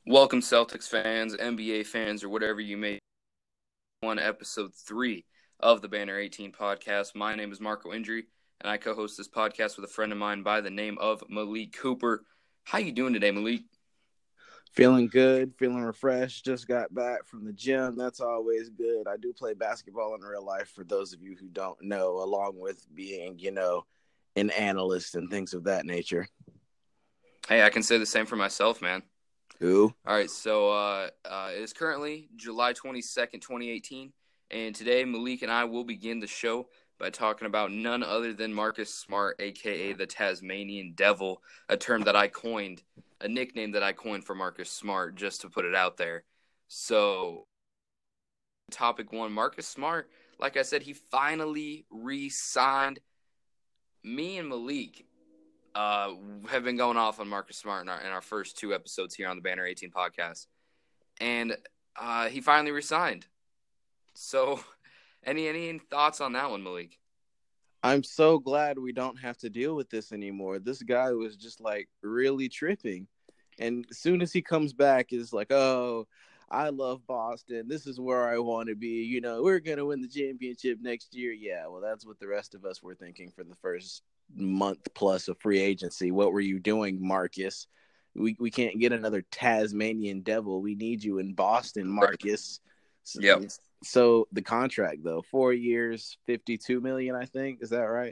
Welcome, Celtics fans, NBA fans, or whatever you may on episode 3 of the Banner 18 podcast. My name is Marco Indry, and I co-host this podcast with a friend of mine by the name of Malik Cooper. How you doing today, Malik? Feeling good, feeling refreshed. Just got back from the gym. That's always good. I do play basketball in real life, for those of you who don't know, along with being, an analyst and things of that nature. Hey, I can say the same for myself, man. Who? All right, so it is currently July 22nd, 2018, and today Malik and I will begin the show by talking about none other than Marcus Smart, a.k.a. the Tasmanian Devil, a term that I coined, a nickname that I coined for Marcus Smart, just to put it out there. So, topic 1, Marcus Smart, like I said, he finally re-signed. Me and Malik have been going off on Marcus Smart in our first 2 episodes here on the Banner 18 podcast. And he finally resigned. So, any thoughts on that one, Malik? I'm so glad we don't have to deal with this anymore. This guy was just really tripping. And as soon as he comes back, it's like, oh, I love Boston. This is where I want to be. We're going to win the championship next year. Yeah, well, that's what the rest of us were thinking for the first month plus of free agency. What were you doing, Marcus? We can't get another Tasmanian Devil. We need you in Boston, Marcus. Yep. So the contract, though, 4 years, $52 million, I think. Is that right?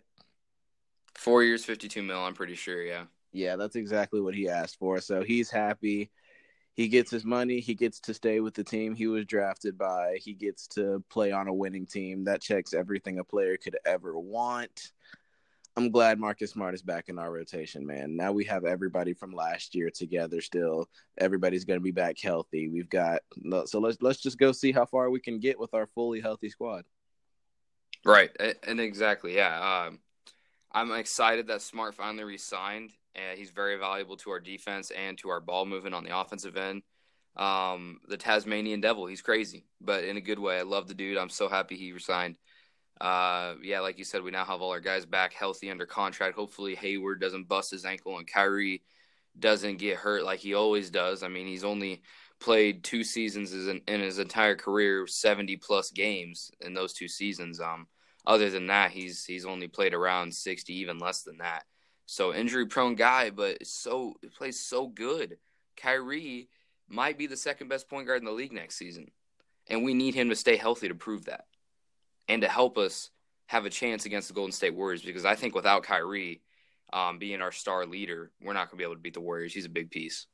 4 years, $52 million, I'm pretty sure, yeah. Yeah, that's exactly what he asked for. So he's happy. He gets his money. He gets to stay with the team he was drafted by. He gets to play on a winning team. That checks everything a player could ever want. I'm glad Marcus Smart is back in our rotation, man. Now we have everybody from last year together still. Everybody's going to be back healthy. So let's just go see how far we can get with our fully healthy squad. Right, and exactly, yeah. I'm excited that Smart finally re-signed. He's very valuable to our defense and to our ball movement on the offensive end. The Tasmanian Devil, he's crazy, but in a good way. I love the dude. I'm so happy he resigned. Yeah, like you said, we now have all our guys back healthy under contract. Hopefully Hayward doesn't bust his ankle and Kyrie doesn't get hurt like he always does. I mean, he's only played 2 seasons in his entire career, 70-plus games in those 2 seasons. Other than that, he's only played around 60, even less than that. So injury-prone guy, but he plays so good. Kyrie might be the second best point guard in the league next season, and we need him to stay healthy to prove that and to help us have a chance against the Golden State Warriors, because I think without Kyrie being our star leader, we're not going to be able to beat the Warriors. He's a big piece.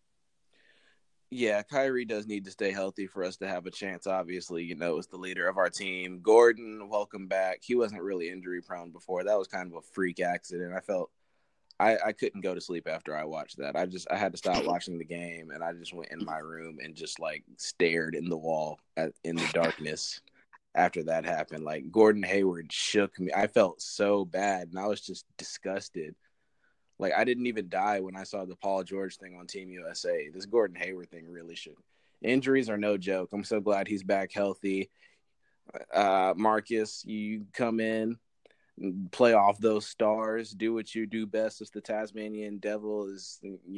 Yeah, Kyrie does need to stay healthy for us to have a chance, obviously. As the leader of our team. Gordon, welcome back. He wasn't really injury-prone before. That was kind of a freak accident. I felt I couldn't go to sleep after I watched that. I had to stop watching the game, and I just went in my room and just stared in the wall in the darkness after that happened. Gordon Hayward shook me. I felt so bad, and I was just disgusted. I didn't even die when I saw the Paul George thing on Team USA. This Gordon Hayward thing really shook. Injuries are no joke. I'm so glad he's back healthy. Marcus, you come in, play off those stars, do what you do best as the Tasmanian Devil is,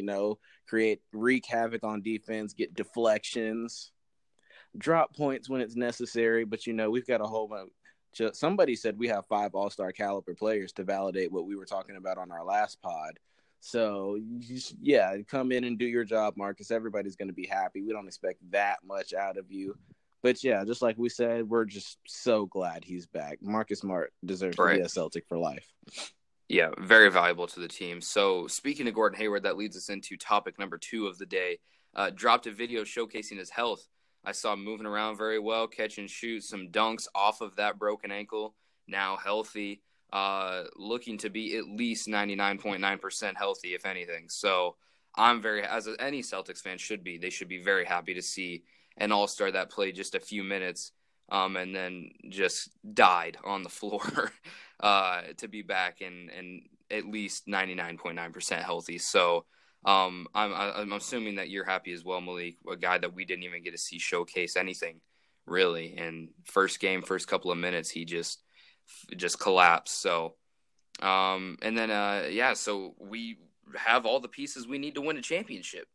wreak havoc on defense, get deflections, drop points when it's necessary. But, we've got a whole bunch. Somebody said we have 5 all-star caliber players to validate what we were talking about on our last pod. So, yeah, come in and do your job, Marcus. Everybody's going to be happy. We don't expect that much out of you. But, yeah, just like we said, we're just so glad he's back. Marcus Smart deserves to be a Celtic for life. Yeah, very valuable to the team. So, speaking of Gordon Hayward, that leads us into topic number 2 of the day. Dropped a video showcasing his health. I saw him moving around very well, catch and shoot, some dunks off of that broken ankle, now healthy, looking to be at least 99.9% healthy, if anything. So I'm as any Celtics fan should be, they should be very happy to see an all-star that played just a few minutes and then just died on the floor to be back and at least 99.9% healthy. So I'm assuming that you're happy as well, Malik, a guy that we didn't even get to see showcase anything really. And first couple of minutes, he just collapsed. So, so we have all the pieces we need to win a championship.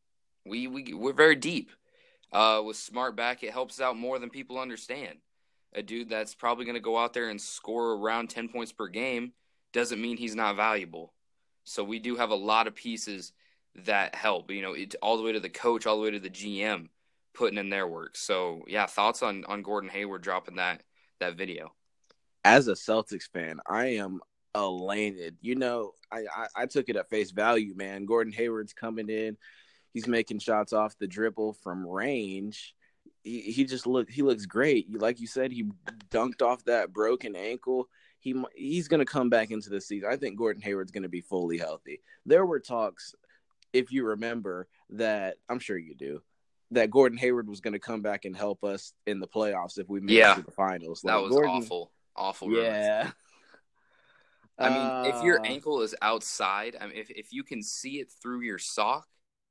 We're very deep. With Smart back, it helps out more than people understand. A dude that's probably going to go out there and score around 10 points per game doesn't mean he's not valuable. So we do have a lot of pieces that help, all the way to the coach, all the way to the GM putting in their work. So, yeah, thoughts on Gordon Hayward dropping that video? As a Celtics fan, I am elated. I took it at face value, man. Gordon Hayward's coming in. He's making shots off the dribble from range. He looks great. Like you said, he dunked off that broken ankle. He's going to come back into the season. I think Gordon Hayward's going to be fully healthy. There were talks, if you remember, that I'm sure you do, that Gordon Hayward was going to come back and help us in the playoffs if we made it to the finals. That was awful. Awful. Yeah. I mean, if your ankle is outside, I mean, if you can see it through your sock,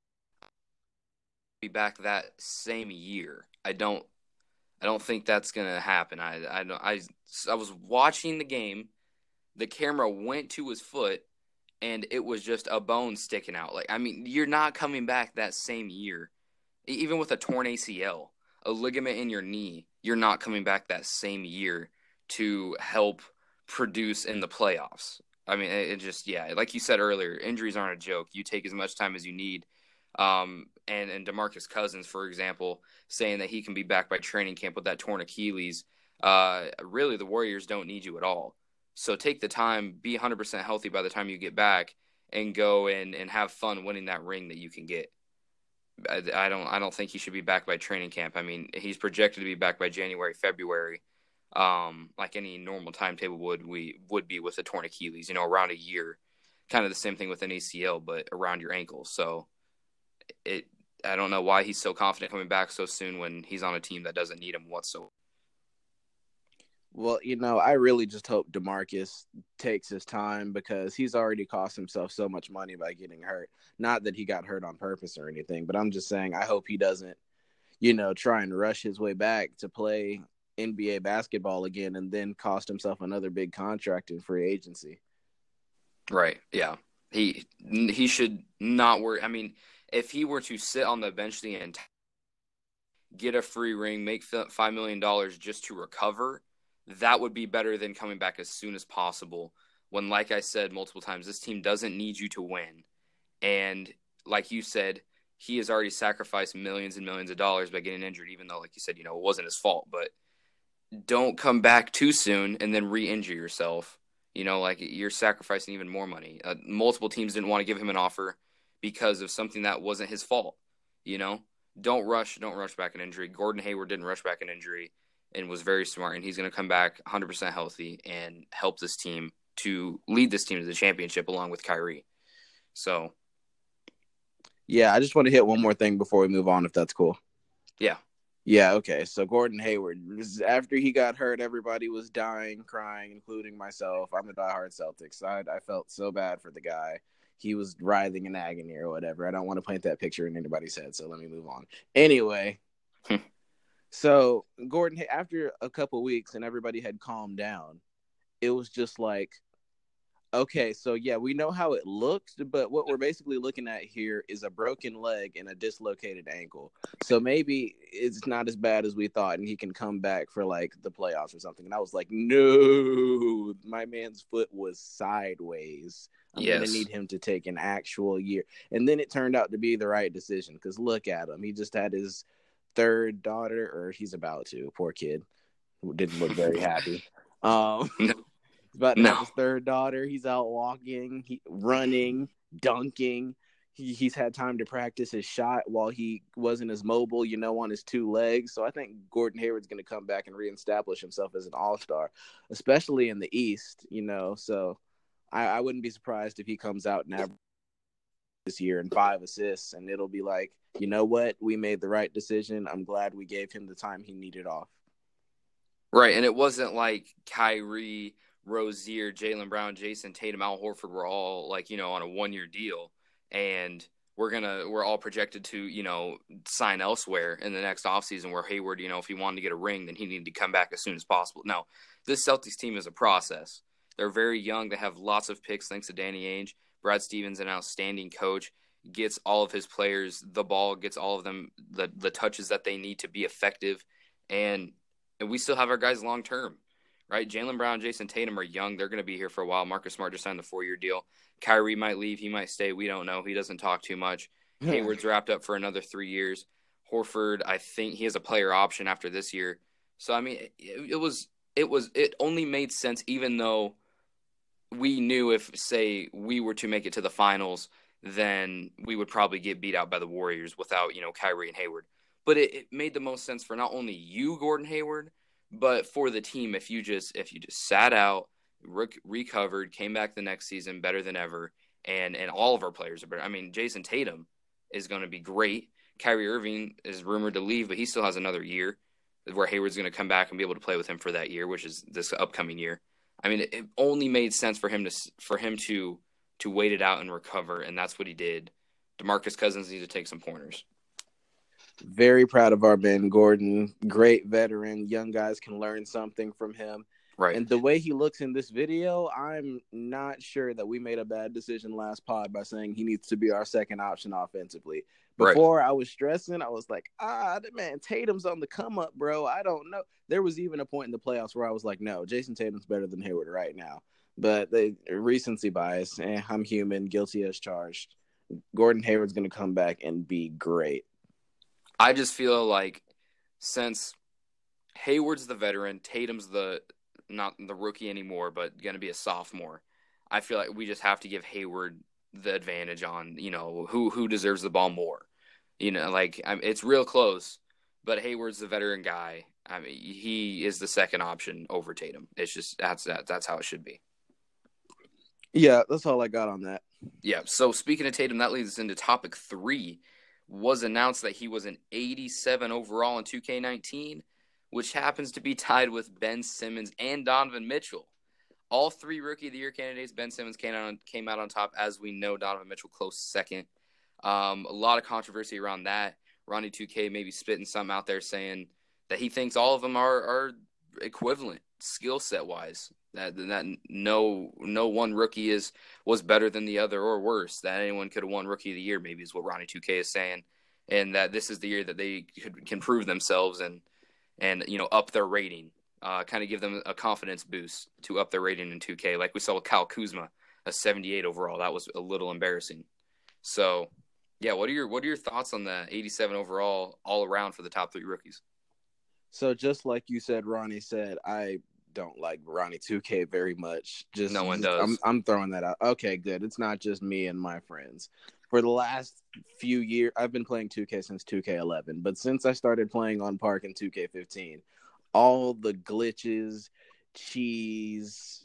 be back that same year. I don't think that's gonna happen. I was watching the game. The camera went to his foot, and it was just a bone sticking out. Like, I mean, you're not coming back that same year. Even with a torn ACL, a ligament in your knee, you're not coming back that same year to help produce in the playoffs. I mean, it just, yeah, like you said earlier, injuries aren't a joke. You take as much time as you need. And DeMarcus Cousins, for example, saying that he can be back by training camp with that torn Achilles. Really, the Warriors don't need you at all. So take the time, be 100% healthy by the time you get back, and go and have fun winning that ring that you can get. I don't think he should be back by training camp. I mean, he's projected to be back by January, February, like any normal timetable would be with a torn Achilles. Around a year. Kind of the same thing with an ACL, but around your ankle. So I don't know why he's so confident coming back so soon when he's on a team that doesn't need him whatsoever. Well, I really just hope DeMarcus takes his time because he's already cost himself so much money by getting hurt. Not that he got hurt on purpose or anything, but I'm just saying I hope he doesn't, try and rush his way back to play NBA basketball again and then cost himself another big contract in free agency. Right, yeah. He should not worry. I mean, if he were to sit on the bench the entire get a free ring, make $5 million just to recover, that would be better than coming back as soon as possible when, like I said multiple times, this team doesn't need you to win. And like you said, he has already sacrificed millions and millions of dollars by getting injured, even though, like you said, it wasn't his fault. But don't come back too soon and then re-injure yourself. Like you're sacrificing even more money. Multiple teams didn't want to give him an offer because of something that wasn't his fault. Don't rush back an injury. Gordon Hayward didn't rush back an injury and was very smart, and he's going to come back 100% healthy and help this team to lead this team to the championship along with Kyrie. So, yeah, I just want to hit one more thing before we move on, if that's cool. Yeah. Yeah, okay. So Gordon Hayward, after he got hurt, everybody was dying, crying, including myself. I'm a diehard Celtics. I felt so bad for the guy. He was writhing in agony or whatever. I don't want to paint that picture in anybody's head, so let me move on. Anyway, so Gordon, after a couple weeks and everybody had calmed down, it was just like, okay, so yeah, we know how it looked, but what we're basically looking at here is a broken leg and a dislocated ankle. So maybe it's not as bad as we thought, and he can come back for like the playoffs or something. And I was like, no, my man's foot was sideways. I'm going to need him to take an actual year. And then it turned out to be the right decision because look at him. He just had his third daughter, or he's about to. Poor kid. Didn't look very happy. About to have his third daughter. He's out walking, running, dunking. He's had time to practice his shot while he wasn't as mobile, on his two legs. So I think Gordon Hayward's going to come back and reestablish himself as an all-star, especially in the East, So I wouldn't be surprised if he comes out and averages this year and 5 assists, and it'll be like, you know what? We made the right decision. I'm glad we gave him the time he needed off. Right, and it wasn't like Kyrie, Rozier, Jaylen Brown, Jason Tatum, Al Horford were all like, on a 1-year deal, and we're all projected to, sign elsewhere in the next offseason where Hayward, if he wanted to get a ring, then he needed to come back as soon as possible. No, this Celtics team is a process. They're very young. They have lots of picks thanks to Danny Ainge. Brad Stevens, an outstanding coach. gets all of his players the ball, gets all of them the touches that they need to be effective, and we still have our guys long term, right? Jaylen Brown, Jason Tatum are young; they're going to be here for a while. Marcus Smart just signed the 4-year deal. Kyrie might leave, he might stay. We don't know. He doesn't talk too much. Hayward's wrapped up for another 3 years. Horford, I think he has a player option after this year. So I mean, it only made sense, even though we knew if, say, we were to make it to the finals, then we would probably get beat out by the Warriors without, Kyrie and Hayward. But it made the most sense for not only you, Gordon Hayward, but for the team if you just sat out, recovered, came back the next season better than ever, and all of our players are better. I mean, Jason Tatum is going to be great. Kyrie Irving is rumored to leave, but he still has another year where Hayward's going to come back and be able to play with him for that year, which is this upcoming year. I mean, it only made sense for him to wait it out and recover, and that's what he did. DeMarcus Cousins needs to take some pointers. Very proud of our Ben Gordon. Great veteran. Young guys can learn something from him. Right. And the way he looks in this video, I'm not sure that we made a bad decision last pod by saying he needs to be our second option offensively. Before, I was stressing. I was like, man, Tatum's on the come up, bro. I don't know. There was even a point in the playoffs where I was like, no, Jason Tatum's better than Hayward right now. But recency bias, I'm human, guilty as charged. Gordon Hayward's going to come back and be great. I just feel like since Hayward's the veteran, Tatum's not the rookie anymore, but going to be a sophomore, I feel like we just have to give Hayward the advantage on, who deserves the ball more. It's real close, but Hayward's the veteran guy. I mean, he is the second option over Tatum. It's just that's how it should be. Yeah, that's all I got on that. Yeah, so speaking of Tatum, that leads us into topic 3. Was announced that he was an 87 overall in 2K19, which happens to be tied with Ben Simmons and Donovan Mitchell. All 3 Rookie of the Year candidates, Ben Simmons came out on top. As we know, Donovan Mitchell close second. A lot of controversy around that. Ronnie 2K maybe spitting something out there saying that he thinks all of them are equivalent skill set wise. That no one rookie was better than the other or worse. That anyone could have won Rookie of the Year, maybe is what Ronnie 2K is saying, and that this is the year that they can prove themselves and up their rating. Kind of give them a confidence boost to up their rating in 2K, like we saw with Kyle Kuzma, a 78 overall. That was a little embarrassing. So, yeah, what are your thoughts on the 87 overall all around for the top 3 rookies? So just like you said, Ronnie said, I don't like Ronnie 2K very much. No one does. I'm throwing that out. Okay, good. It's not just me and my friends. For the last few years, I've been playing 2K since 2K11, but since I started playing on Park in 2K15, all the glitches, cheese,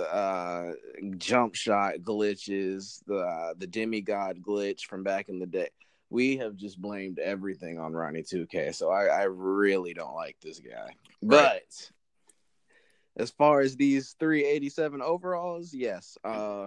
jump shot glitches, the demigod glitch from back in the day, we have just blamed everything on Ronnie 2K. So I really don't like this guy. Right. But as far as these 387 overalls, yes,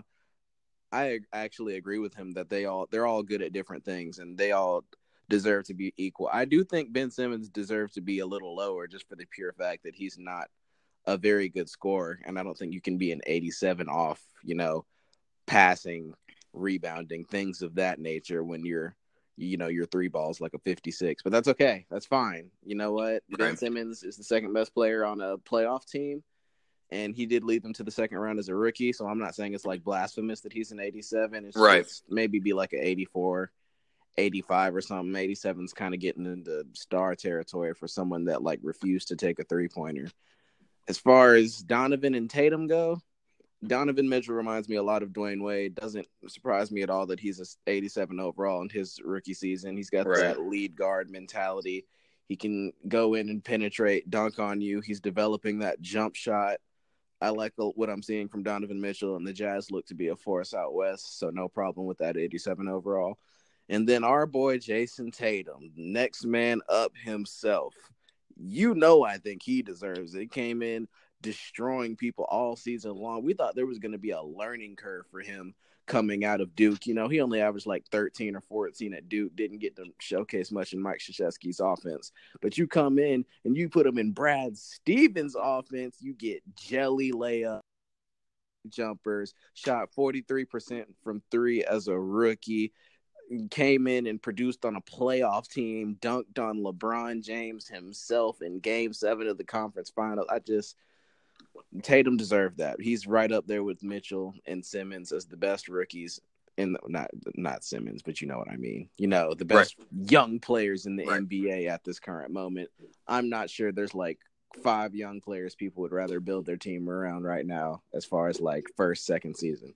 I actually agree with him that they're all good at different things and they all deserve to be equal. I do think Ben Simmons deserves to be a little lower just for the pure fact that he's not a very good scorer, and I don't think you can be an 87 off, passing, rebounding, things of that nature when your 3 balls like a 56. But that's okay. That's fine. You know what? Right. Ben Simmons is the second best player on a playoff team, and he did lead them to the second round as a rookie, so I'm not saying it's like blasphemous that he's an 87. It's right. Just maybe be like an 84, 85 or something. 87's kind of getting into star territory for someone that like refused to take a 3-pointer. As far as Donovan and Tatum go, Donovan Mitchell reminds me a lot of Dwayne Wade. Doesn't surprise me at all that he's an 87 overall in his rookie season. He's got that lead guard mentality. He can go in and penetrate, dunk on you. He's developing that jump shot. I like what I'm seeing from Donovan Mitchell, and the Jazz look to be a force out west, so no problem with that 87 overall. And then our boy Jason Tatum, next man up himself. I think he deserves it. He came in destroying people all season long. We thought there was going to be a learning curve for him coming out of Duke. He only averaged like 13 or 14 at Duke, didn't get to showcase much in Mike Krzyzewski's offense. But you come in and you put him in Brad Stevens' offense, you get jelly layup jumpers, shot 43% from 3 as a rookie. came in and produced on a playoff team, dunked on LeBron James himself in Game 7 of the conference final. Tatum deserved that. He's right up there with Mitchell and Simmons as the best rookies not Simmons, but you know what I mean. The best young players in the NBA at this current moment. I'm not sure there's like 5 young players people would rather build their team around right now as far as like first, second season.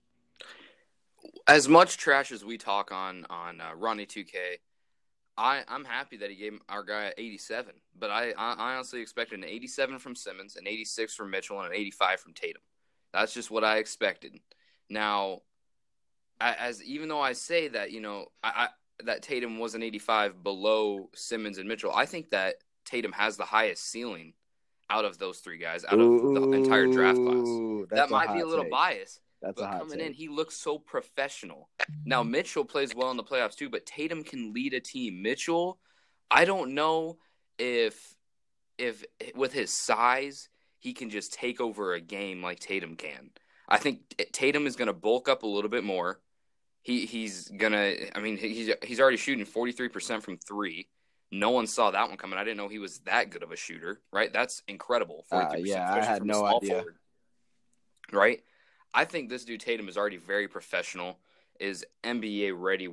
As much trash as we talk on Ronnie 2K, I'm happy that he gave our guy 87. But I honestly expected an 87 from Simmons, an 86 from Mitchell, and an 85 from Tatum. That's just what I expected. Now, even though I say that, that Tatum was an 85 below Simmons and Mitchell, I think that Tatum has the highest ceiling out of those 3 guys, out of the entire draft class. That might be a little biased. But coming in, he looks so professional. Now, Mitchell plays well in the playoffs too, but Tatum can lead a team. Mitchell, I don't know if with his size, he can just take over a game like Tatum can. I think Tatum is going to bulk up a little bit more. He's already shooting 43% from 3. No one saw that one coming. I didn't know he was that good of a shooter, right? That's incredible. 43%, I had no idea. Forward, right? I think this dude Tatum is already very professional, is NBA ready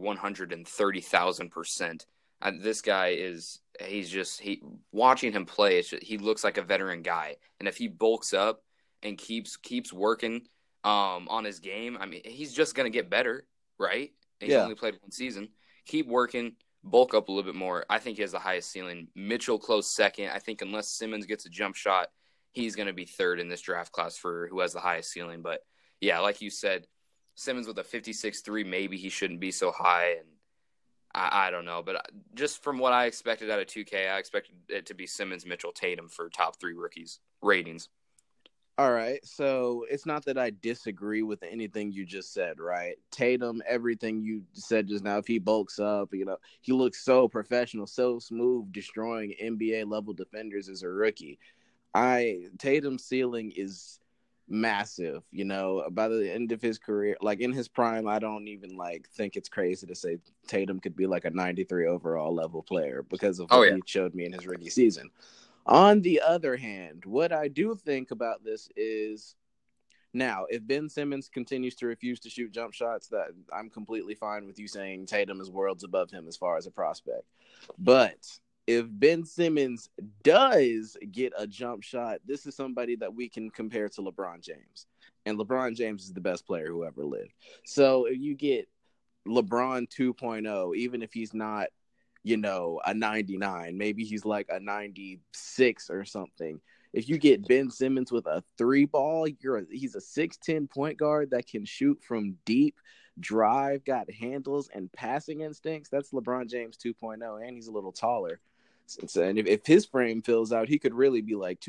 130,000%. This guy watching him play, he looks like a veteran guy. And if he bulks up and keeps working on his game, I mean, he's just going to get better, right? He's only played 1 season. Keep working, bulk up a little bit more. I think he has the highest ceiling. Mitchell close second. I think unless Simmons gets a jump shot, he's going to be third in this draft class for who has the highest ceiling. But yeah, like you said, Simmons with a 56-3, maybe he shouldn't be so high. And I don't know. But just from what I expected out of 2K, I expected it to be Simmons, Mitchell, Tatum for top 3 rookies ratings. All right. So it's not that I disagree with anything you just said, right? Tatum, everything you said just now, if he bulks up, he looks so professional, so smooth, destroying NBA-level defenders as a rookie. Tatum's ceiling is massive, by the end of his career, like in his prime, I don't even think it's crazy to say Tatum could be like a 93 overall level player because of what he showed me in his rookie season. On the other hand, what I do think about this is, now, if Ben Simmons continues to refuse to shoot jump shots, that I'm completely fine with you saying Tatum is worlds above him as far as a prospect. But if Ben Simmons does get a jump shot, this is somebody that we can compare to LeBron James. And LeBron James is the best player who ever lived. So if you get LeBron 2.0, even if he's not, a 99, maybe he's like a 96 or something. If you get Ben Simmons with a 3-ball, he's a 6'10" point guard that can shoot from deep, drive, got handles and passing instincts. That's LeBron James 2.0, and he's a little taller. And if his frame fills out, he could really be like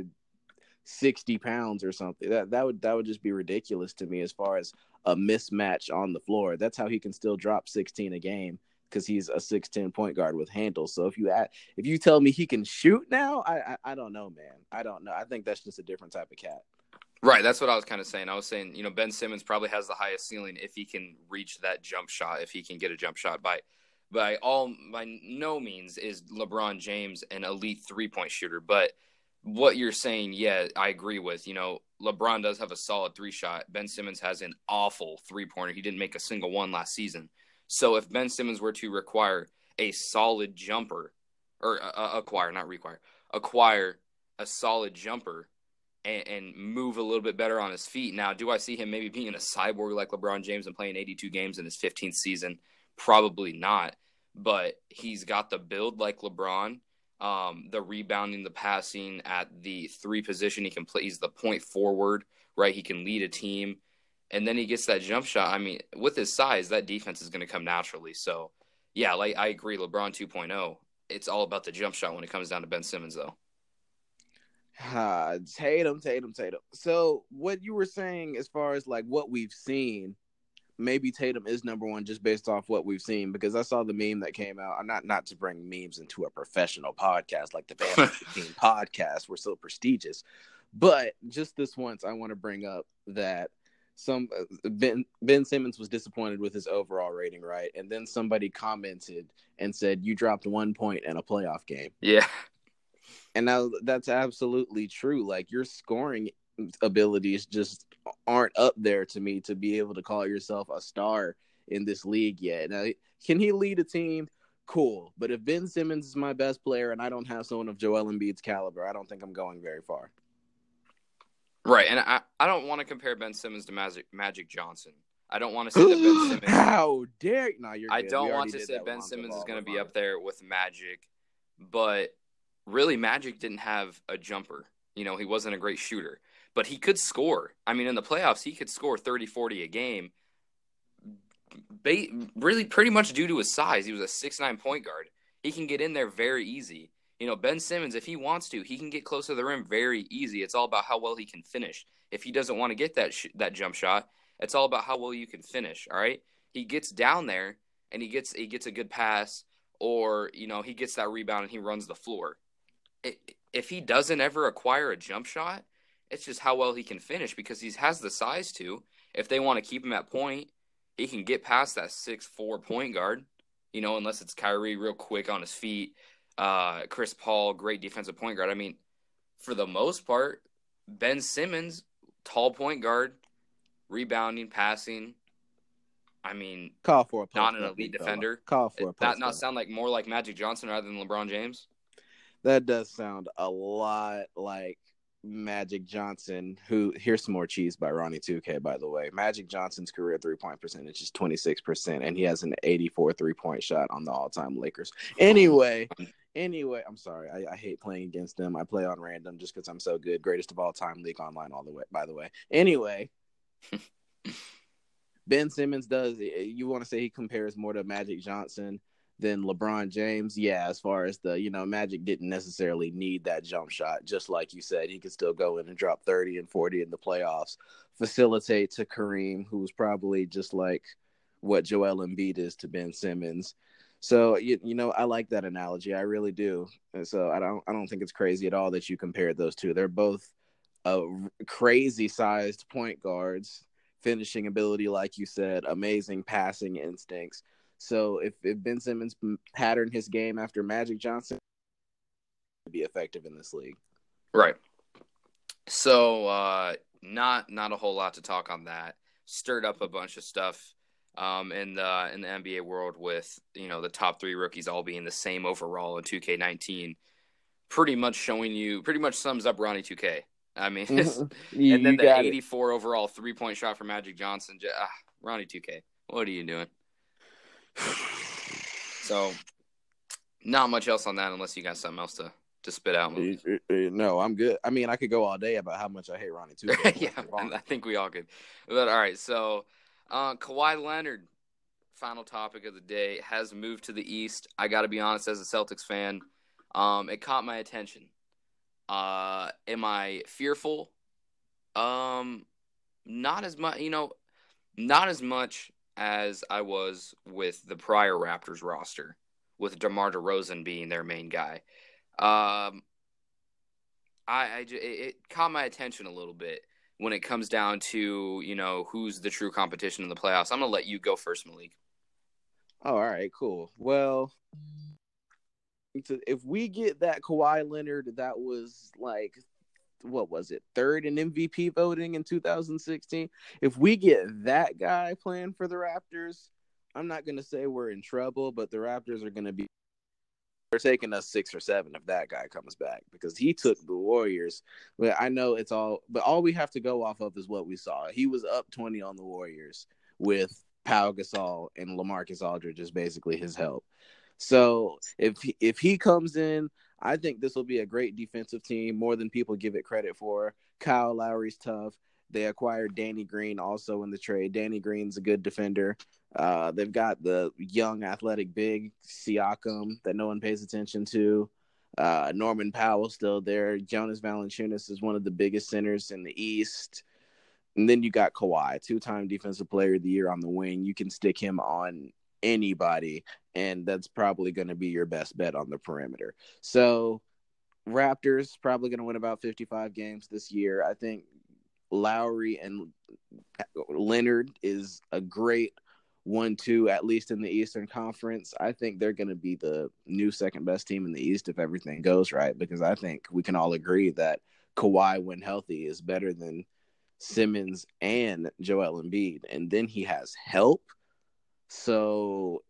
260 pounds or something. That would just be ridiculous to me as far as a mismatch on the floor. That's how he can still drop 16 a game, because he's a 6'10" point guard with handles. So if you tell me he can shoot now, I don't know, man. I don't know. I think that's just a different type of cat. Right, that's what I was kind of saying. I was saying, Ben Simmons probably has the highest ceiling if he can reach that jump shot, if he can get a jump shot. By no means is LeBron James an elite 3-point shooter. But what you're saying, yeah, I agree with. LeBron does have a solid 3-shot. Ben Simmons has an awful 3-pointer. He didn't make a single one last season. So if Ben Simmons were to require a solid jumper, or acquire a solid jumper and move a little bit better on his feet. Now, do I see him maybe being a cyborg like LeBron James and playing 82 games in his 15th season? Probably not. But he's got the build like LeBron, the rebounding, the passing at the 3 position. He can play. He's the point forward, right? He can lead a team. And then he gets that jump shot. I mean, with his size, that defense is going to come naturally. So, yeah, I agree. LeBron 2.0. It's all about the jump shot when it comes down to Ben Simmons, though. Tatum. So, what you were saying as far as what we've seen, maybe Tatum is number 1 just based off what we've seen, because I saw the meme that came out. Not to bring memes into a professional podcast like the Bam Team podcast. We're so prestigious. But just this once, I want to bring up that Ben Simmons was disappointed with his overall rating, right? And then somebody commented and said, "You dropped 1 point in a playoff game." Yeah. And now that's absolutely true. Like, your scoring abilities just aren't up there to me to be able to call yourself a star in this league yet. Now, can he lead a team? Cool. But if Ben Simmons is my best player and I don't have someone of Joel Embiid's caliber, I don't think I'm going very far. Right, and I don't want to compare Ben Simmons to Magic Johnson. I don't want to say that Ben Simmons. How dare you? No, you're good. I don't want to say Ben Simmons is going to be up there with Magic, but really Magic didn't have a jumper. You know, he wasn't a great shooter, but he could score. I mean, in the playoffs, he could score 30, 40 a game. Really, pretty much due to his size. He was a 6'9" point guard. He can get in there very easy. You know, Ben Simmons, if he wants to, he can get close to the rim very easy. It's all about how well he can finish. If he doesn't want to get that jump shot, it's all about how well you can finish, all right? He gets down there, and he gets a good pass, or, you know, he gets that rebound and he runs the floor. If he doesn't ever acquire a jump shot, it's just how well he can finish because he has the size to. If they want to keep him at point, he can get past that 6'4" point guard, you know, unless it's Kyrie real quick on his feet. Chris Paul, great defensive point guard. I mean, for the most part, Ben Simmons, tall point guard, rebounding, passing. I mean, call for a not an elite defender. Call for a post. That not sound like more like Magic Johnson rather than LeBron James? That does sound a lot like Magic Johnson, who, here's some more cheese by Ronnie 2K, by the way. Magic Johnson's career 3-point percentage is 26%, and he has an 84 3-point shot on the all-time Lakers. Anyway, I'm sorry. I hate playing against them. I play on random just because I'm so good. Greatest of all time league online all the way, by the way. Anyway, Ben Simmons does. You want to say he compares more to Magic Johnson than LeBron James? Yeah, as far as the, you know, Magic didn't necessarily need that jump shot. Just like you said, he could still go in and drop 30 and 40 in the playoffs, facilitate to Kareem, who was probably just like what Joel Embiid is to Ben Simmons. So, you know, I like that analogy. I really do. And so I don't think it's crazy at all that you compared those two. They're both crazy sized point guards, finishing ability, like you said, amazing passing instincts. So if Ben Simmons patterned his game after Magic Johnson, would be effective in this league. Right. So not a whole lot to talk on that. Stirred up a bunch of stuff in the NBA world with, you know, the top 3 rookies all being the same overall in 2K19. Pretty much sums up Ronnie 2K. I mean, and then the 84 overall 3-point shot for Magic Johnson. Ronnie 2K, what are you doing? So, not much else on that unless you got something else to spit out. No, I'm good. I mean, I could go all day about how much I hate Ronnie 2K. Yeah, I think we all could. But all right, so Kawhi Leonard, final topic of the day, has moved to the East. I got to be honest, as a Celtics fan, it caught my attention. Am I fearful? Not as much, you know, not as much as I was with the prior Raptors roster, with DeMar DeRozan being their main guy. It caught my attention a little bit when it comes down to, you know, who's the true competition in the playoffs. I'm going to let you go first, Malik. Oh, all right, cool. Well, if we get that Kawhi Leonard that was like, what was it, 3rd in MVP voting in 2016, if we get that guy playing for the Raptors, I'm not going to say we're in trouble, but the Raptors are going to be, they're taking us 6 or 7 if that guy comes back, because he took the Warriors. But I know it's all, but all we have to go off of is what we saw. He was up 20 on the Warriors with Pau Gasol, and LaMarcus Aldridge is basically his help. So if he comes in, I think this will be a great defensive team, more than people give it credit for. Kyle Lowry's tough. They acquired Danny Green also in the trade. Danny Green's a good defender. They've got the young athletic big Siakam that no one pays attention to. Norman Powell still there. Jonas Valanciunas is one of the biggest centers in the East. And then you got Kawhi, 2-time Defensive Player of the Year on the wing. You can stick him on anybody, and that's probably going to be your best bet on the perimeter. So Raptors probably going to win about 55 games this year. I think Lowry and Leonard is a great 1-2, at least in the Eastern Conference. I think they're going to be the new second best team in the East if everything goes right, because I think we can all agree that Kawhi, when healthy, is better than Simmons and Joel Embiid, and then he has help. So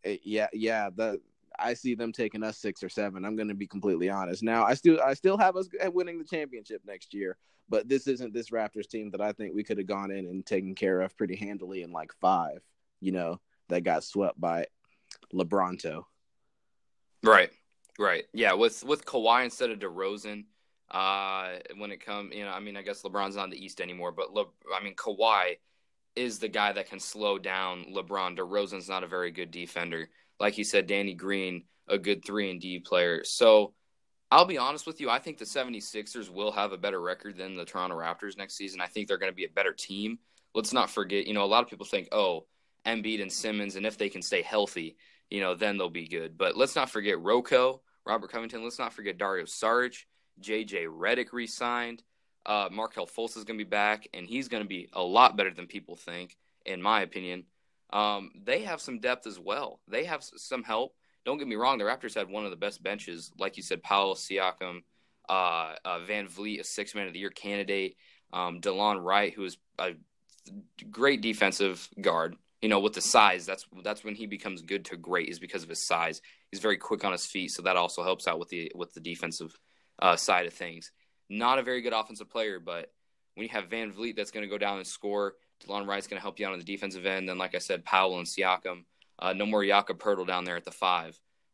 I see them taking us 6 or 7. I'm going to be completely honest. Now, I still have us winning the championship next year, but this isn't this Raptors team that I think we could have gone in and taken care of pretty handily in like 5. That got swept by LeBronto. Right. Yeah, with Kawhi instead of DeRozan, when it comes, I guess LeBron's not in the East anymore, but Kawhi is the guy that can slow down LeBron. DeRozan's not a very good defender. Like you said, Danny Green, a good 3-and-D player. So I'll be honest with you. I think the 76ers will have a better record than the Toronto Raptors next season. I think they're going to be a better team. Let's not forget, a lot of people think, Embiid and Simmons, and if they can stay healthy, then they'll be good. But let's not forget Robert Covington. Let's not forget Dario Saric. J.J. Redick re-signed. Markelle Fultz is going to be back, and he's going to be a lot better than people think, in my opinion. They have some depth as well. They have some help. Don't get me wrong, the Raptors had one of the best benches. Like you said, Powell, Siakam, Van Vliet, a 6th Man of the Year candidate, DeLon Wright, who is a great defensive guard. With the size, that's when he becomes good to great, is because of his size. He's very quick on his feet, so that also helps out with the defensive side of things. Not a very good offensive player, but when you have Van Vliet that's going to go down and score, DeLon Wright's going to help you out on the defensive end. Then, like I said, Powell and Siakam. No more Jakob Poeltl down there at the 5.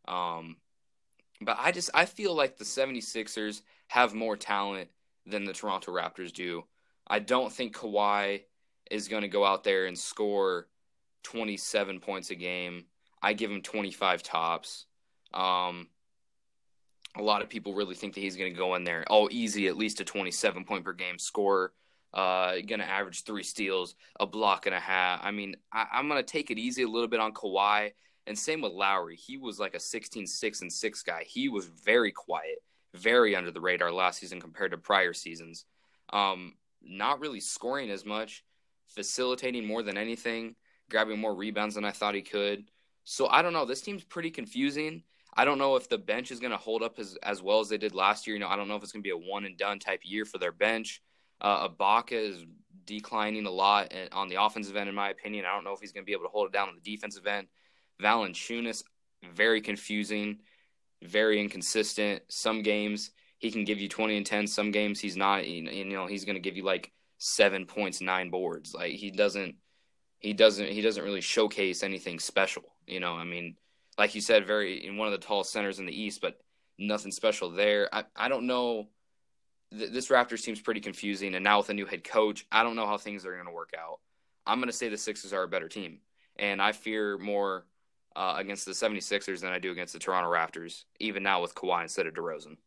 But I feel like the 76ers have more talent than the Toronto Raptors do. I don't think Kawhi is going to go out there and score 27 points a game. I give him 25 tops. A lot of people really think that he's going to go in there, easy, at least a 27-point per game scorer, going to average 3 steals, a block and a half. I'm going to take it easy a little bit on Kawhi, and same with Lowry. He was like a 16, 6, and 6 guy. He was very quiet, very under the radar last season compared to prior seasons. Not really scoring as much, facilitating more than anything, grabbing more rebounds than I thought he could. So I don't know. This team's pretty confusing. I don't know if the bench is going to hold up as well as they did last year. I don't know if it's going to be a one-and-done type year for their bench. Ibaka is declining a lot on the offensive end, in my opinion. I don't know if he's going to be able to hold it down on the defensive end. Valanciunas, very confusing, very inconsistent. Some games he can give you 20 and 10. Some games he's not. He's going to give you like 7 points, 9 boards. Like he doesn't really showcase anything special. Like you said, in one of the tallest centers in the East, but nothing special there. I don't know. This Raptors team's pretty confusing, and now with a new head coach, I don't know how things are going to work out. I'm going to say the Sixers are a better team, and I fear more against the 76ers than I do against the Toronto Raptors, even now with Kawhi instead of DeRozan.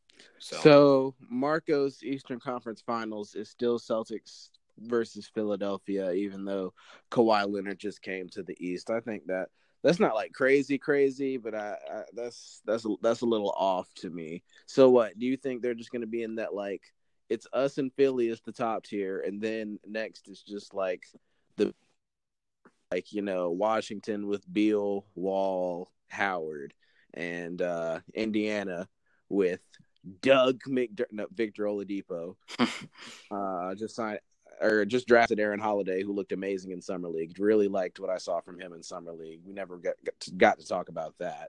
So Marco's Eastern Conference Finals is still Celtics versus Philadelphia, even though Kawhi Leonard just came to the East. I think that's not like crazy, but that's a little off to me. So what do you think they're just going to be in that, like, it's us and Philly is the top tier, and then next is just like Washington with Beal, Wall, Howard, and Indiana with Victor Oladipo just drafted Aaron Holiday, who looked amazing in Summer League. Really liked what I saw from him in Summer League. We never got to talk about that.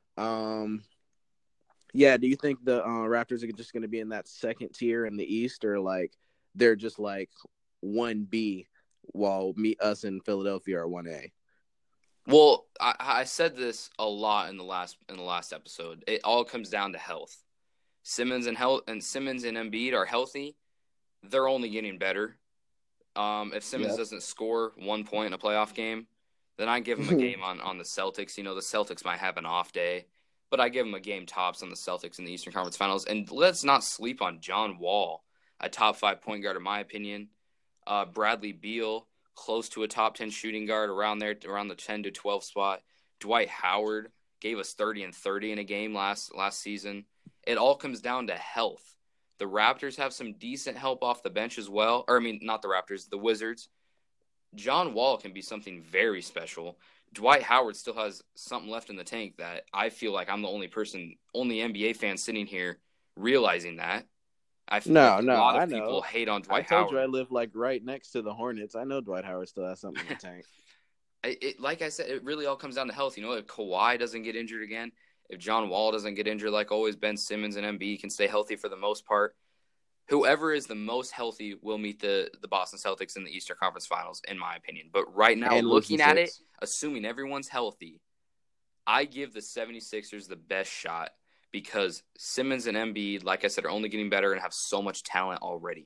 Do you think the Raptors are just going to be in that second tier in the East, or like they're just like 1B while us in Philadelphia are 1A? Well, I said this a lot in the last episode. It all comes down to health. Simmons and Embiid are healthy. They're only getting better. If Simmons doesn't score 1 point in a playoff game, then I give him a game on the Celtics. The Celtics might have an off day, but I give him a game tops on the Celtics in the Eastern Conference Finals. And let's not sleep on John Wall, a top 5 point guard in my opinion. Bradley Beal, close to a top 10 shooting guard, around the 10 to 12 spot. Dwight Howard gave us 30 and 30 in a game last season. It all comes down to health. The Raptors have some decent help off the bench as well. Or, I mean, not the Raptors, the Wizards. John Wall can be something very special. Dwight Howard still has something left in the tank that I feel like I'm the only NBA fan sitting here realizing that. I feel like No, a no, lot I of people know. hate on I Dwight told you I Howard. live like right next to the Hornets. I know Dwight Howard still has something in the tank. Like I said, it really all comes down to health. If Kawhi doesn't get injured again, if John Wall doesn't get injured like always, Ben Simmons and Embiid can stay healthy for the most part. Whoever is the most healthy will meet the Boston Celtics in the Eastern Conference Finals, in my opinion. But right now, And lose the looking at it, six. assuming everyone's healthy, I give the 76ers the best shot because Simmons and Embiid, like I said, are only getting better and have so much talent already.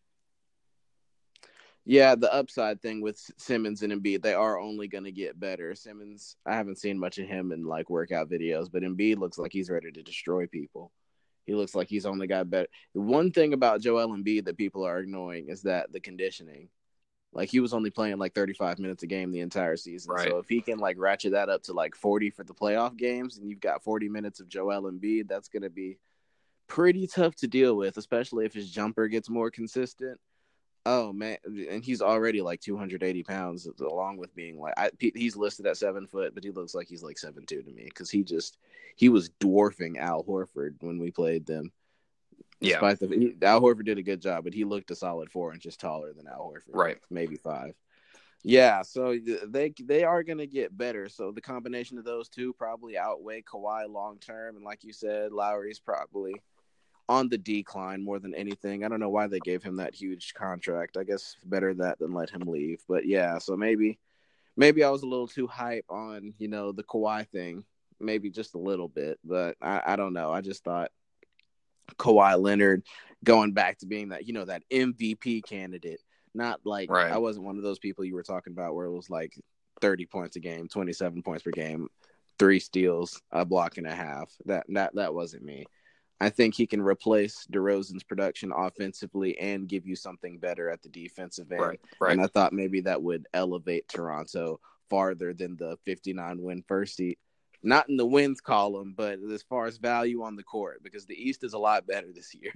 Yeah, the upside thing with Simmons and Embiid, they are only going to get better. Simmons, I haven't seen much of him in like workout videos, but Embiid looks like he's ready to destroy people. He looks like he's only got better. The one thing about Joel Embiid that people are ignoring is that the conditioning. Like he was only playing like 35 minutes a game the entire season. Right. So if he can like ratchet that up to like 40 for the playoff games and you've got 40 minutes of Joel Embiid, that's going to be pretty tough to deal with, especially if his jumper gets more consistent. Oh man, and he's already like 280 pounds, along with being like he's listed at 7 foot, but he looks like he's like 7'2" to me because he was dwarfing Al Horford when we played them. Yeah. Despite Al Horford did a good job, but he looked a solid 4 inches taller than Al Horford, Right. Maybe 5. Yeah, so they are going to get better. So the combination of those two probably outweigh Kawhi long term, and like you said, Lowry's probably on the decline more than anything. I don't know why they gave him that huge contract. I guess better that than let him leave. But yeah, so maybe I was a little too hype on, the Kawhi thing. Maybe just a little bit, but I don't know. I just thought Kawhi Leonard going back to being that, that MVP candidate. Not like Right. I wasn't one of those people you were talking about where it was like 30 points a game, 27 points per game, 3 steals, a block and a half. That wasn't me. I think he can replace DeRozan's production offensively and give you something better at the defensive end. Right. And I thought maybe that would elevate Toronto farther than the 59-win first seed. Not in the wins column, but as far as value on the court, because the East is a lot better this year.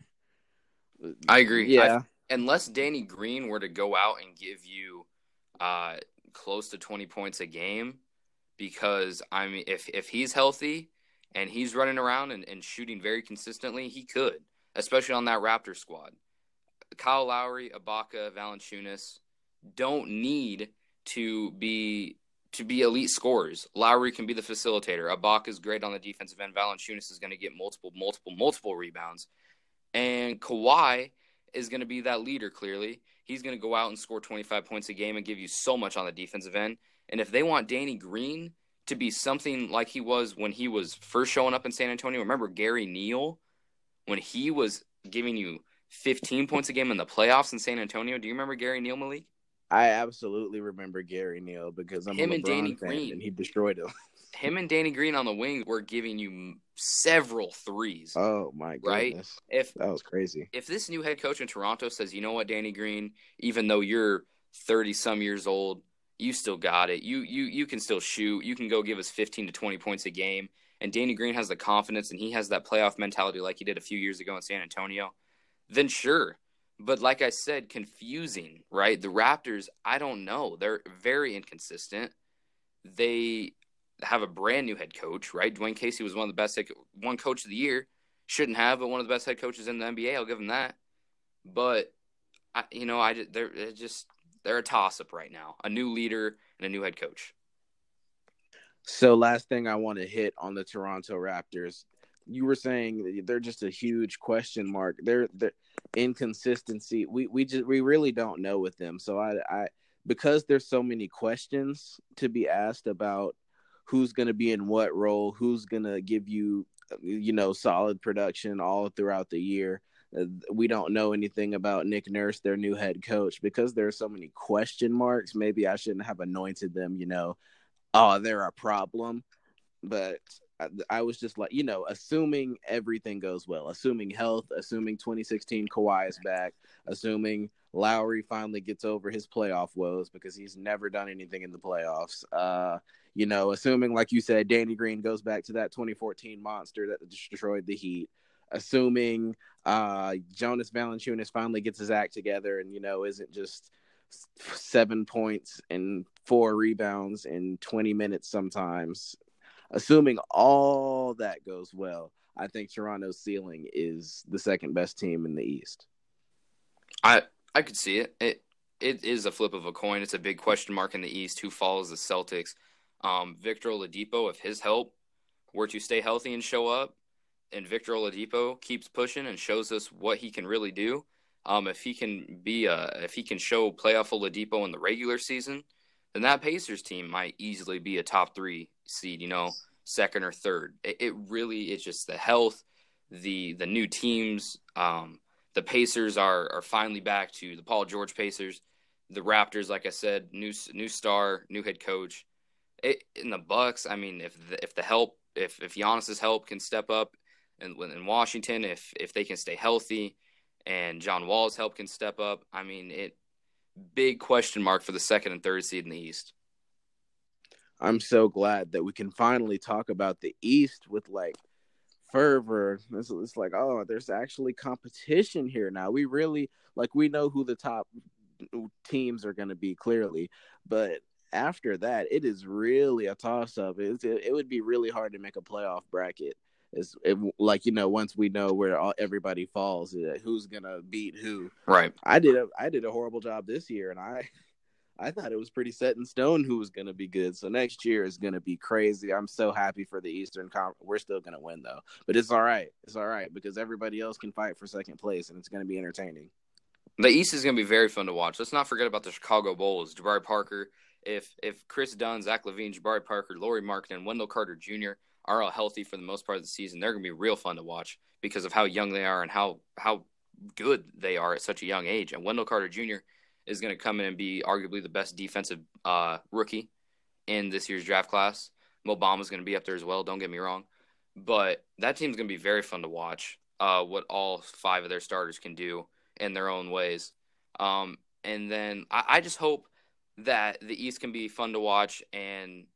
I agree. Yeah. Unless Danny Green were to go out and give you close to 20 points a game, because, I mean, if he's healthy and he's running around and shooting very consistently, he could, especially on that Raptor squad. Kyle Lowry, Ibaka, Valanciunas don't need to be elite scorers. Lowry can be the facilitator. Ibaka is great on the defensive end. Valanciunas is going to get multiple rebounds. And Kawhi is going to be that leader, clearly. He's going to go out and score 25 points a game and give you so much on the defensive end. And if they want Danny Green to be something like he was when he was first showing up in San Antonio, remember Gary Neal? When he was giving you 15 points a game in the playoffs in San Antonio. Do you remember Gary Neal, Malik? I absolutely remember Gary Neal because I'm a LeBron fan and he destroyed him. Him and Danny Green on the wing were giving you several threes. Oh, my goodness. Right? That was crazy. If this new head coach in Toronto says, you know what, Danny Green, even though you're 30-some years old, you still got it. You can still shoot. You can go give us 15 to 20 points a game. And Danny Green has the confidence and he has that playoff mentality like he did a few years ago in San Antonio, then sure. But like I said, confusing, right? The Raptors, I don't know. They're very inconsistent. They have a brand new head coach, right? Dwayne Casey was one of the best one coach of the year. Shouldn't have, but one of the best head coaches in the NBA. I'll give him that. But they're a toss-up right now. A new leader and a new head coach. So last thing I want to hit on the Toronto Raptors. You were saying they're just a huge question mark. They're inconsistency. We really don't know with them. So I because there's so many questions to be asked about who's going to be in what role, who's going to give you solid production all throughout the year. We don't know anything about Nick Nurse, their new head coach, because there are so many question marks. Maybe I shouldn't have anointed them, oh, they're a problem. But I was just like, assuming everything goes well, assuming health, assuming 2016 Kawhi is back, assuming Lowry finally gets over his playoff woes because he's never done anything in the playoffs. Assuming, like you said, Danny Green goes back to that 2014 monster that destroyed the Heat. assuming Jonas Valanciunas finally gets his act together and, isn't just 7 points and 4 rebounds in 20 minutes sometimes. Assuming all that goes well, I think Toronto's ceiling is the second best team in the East. I could see it. It is a flip of a coin. It's a big question mark in the East. Who follows the Celtics? Victor Oladipo, if his help were to stay healthy and show up, and Victor Oladipo keeps pushing and shows us what he can really do, if he can show playoff Oladipo in the regular season, then that Pacers team might easily be a top 3 seed, second or third. It's just the health, the new teams. The Pacers are finally back to the Paul George Pacers. The Raptors, like I said, new star, new head coach. In the Bucks, I mean, if Giannis's help can step up, and in Washington, if they can stay healthy, and John Wall's help can step up, I mean, big question mark for the second and third seed in the East. I'm so glad that we can finally talk about the East with fervor. It's like, oh, there's actually competition here now. We really we know who the top teams are going to be clearly, but after that, it is really a toss-up. It would be really hard to make a playoff bracket. Once we know where everybody falls, who's gonna beat who. Right. I did a horrible job this year, and I thought it was pretty set in stone who was gonna be good. So next year is gonna be crazy. I'm so happy for the Eastern Conference. We're still gonna win though, but it's all right. It's all right because everybody else can fight for second place, and it's gonna be entertaining. The East is gonna be very fun to watch. Let's not forget about the Chicago Bulls. Jabari Parker, if Chris Dunn, Zach LaVine, Jabari Parker, Lauri Markkanen, and Wendell Carter Jr. are all healthy for the most part of the season, they're going to be real fun to watch because of how young they are and how good they are at such a young age. And Wendell Carter Jr. is going to come in and be arguably the best defensive rookie in this year's draft class. Mo Bamba's going to be up there as well, don't get me wrong. But that team's going to be very fun to watch, what all 5 of their starters can do in their own ways. And then I just hope that the East can be fun to watch and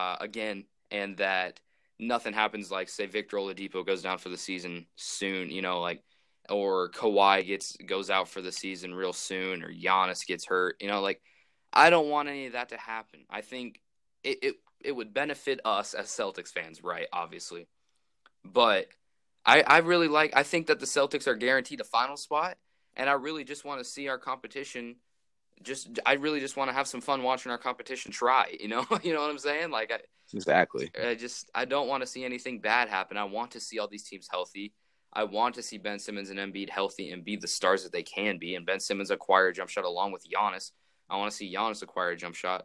that nothing happens like, say, Victor Oladipo goes down for the season soon, or Kawhi goes out for the season real soon, or Giannis gets hurt. I don't want any of that to happen. I think it would benefit us as Celtics fans, right, obviously. But I think that the Celtics are guaranteed a final spot, and I really just want to see our competition I really just want to have some fun watching our competition try, you know what I'm saying? Exactly. I don't want to see anything bad happen. I want to see all these teams healthy. I want to see Ben Simmons and Embiid healthy and be the stars that they can be. And Ben Simmons acquire a jump shot along with Giannis. I want to see Giannis acquire a jump shot.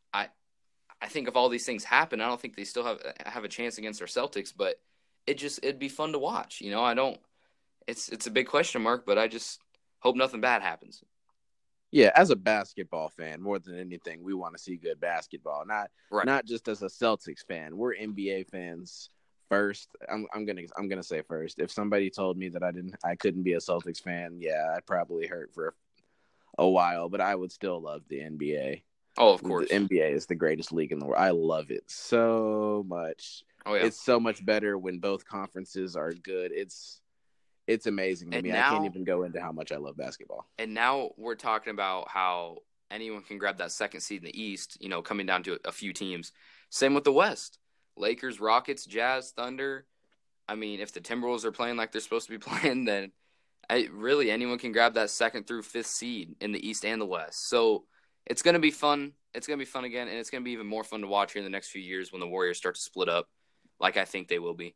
I think if all these things happen, I don't think they still have a chance against our Celtics, but it'd be fun to watch. It's a big question mark, but I just hope nothing bad happens. Yeah, as a basketball fan, more than anything, we want to see good basketball. Not just as a Celtics fan. We're NBA fans first. I'm gonna say first. If somebody told me that I couldn't be a Celtics fan, yeah, I'd probably hurt for a while, but I would still love the NBA. Oh, of course. The NBA is the greatest league in the world. I love it so much. Oh yeah. It's so much better when both conferences are good. It's amazing to me. I can't even go into how much I love basketball. And now we're talking about how anyone can grab that second seed in the East, coming down to a few teams. Same with the West. Lakers, Rockets, Jazz, Thunder. I mean, if the Timberwolves are playing like they're supposed to be playing, then really anyone can grab that 2nd through 5th seed in the East and the West. So it's going to be fun. It's going to be fun again, and it's going to be even more fun to watch here in the next few years when the Warriors start to split up like I think they will be.